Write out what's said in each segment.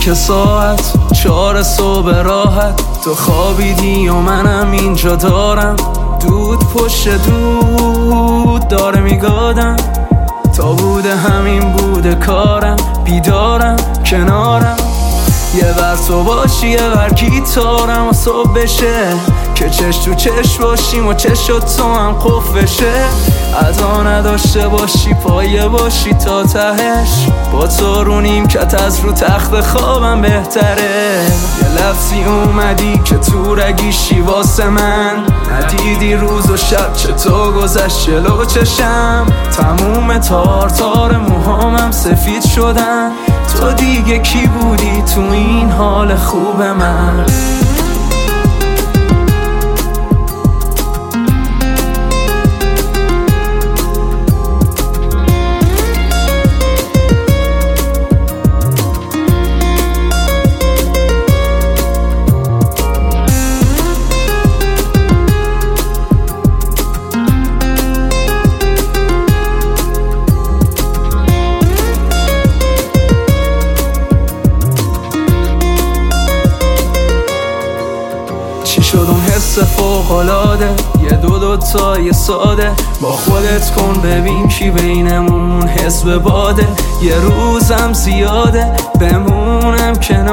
که ساعت 4 صبح راحت تو خوابیدی و منم اینجا دارم دود پشت دود داره میگادم تا بوده همین بوده کارم بیدارم کنارم یه ور تو باشی یه ور گیتارم و صبح بشه که چش تو چش باشیم و چش تو هم قف بشه ادا نداشته باشی پایه باشی تا تهش با تو رو نیمکت از رو تخت خوابم بهتره یه لفظی اومدی که تو رگیشی واسه من ندیدی روز و شب چطور گذشت جلو چشم تموم تار تار موهامم سفید شدن تو دیگه کی بودی تو این حال خوب من چی شد اون حس فوق‌العاده یه دو تای ساده با خودت کن ببین کی بینمون حس باده یه روزم زیاده بمونم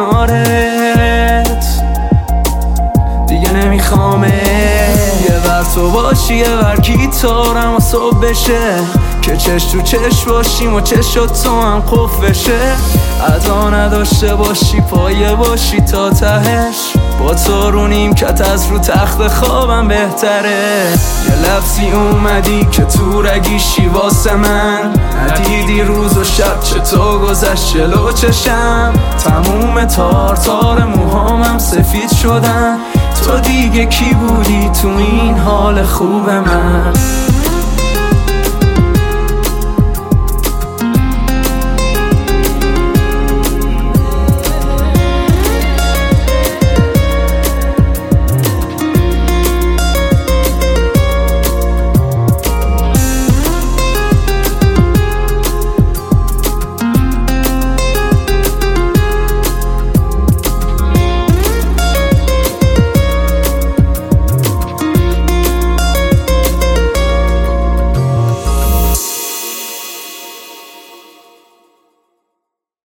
کنارت دیگه نمیخوامه یه ور تو باشی یه ور گیتارم و صبح بشه که چش تو چش باشیم و چش تو هم قف بشه ادا نداشته باشی پایه باشی تا تهش با تو رو نیمکت از رو تخت خوابم بهتره یه لفظی اومدی که تو رگیشی واسه من ندیدی روز و شب چطور گذشت جلو چشم تموم تار تار موهامم سفید شدن تو دیگه کی بودی تو این حال خوب من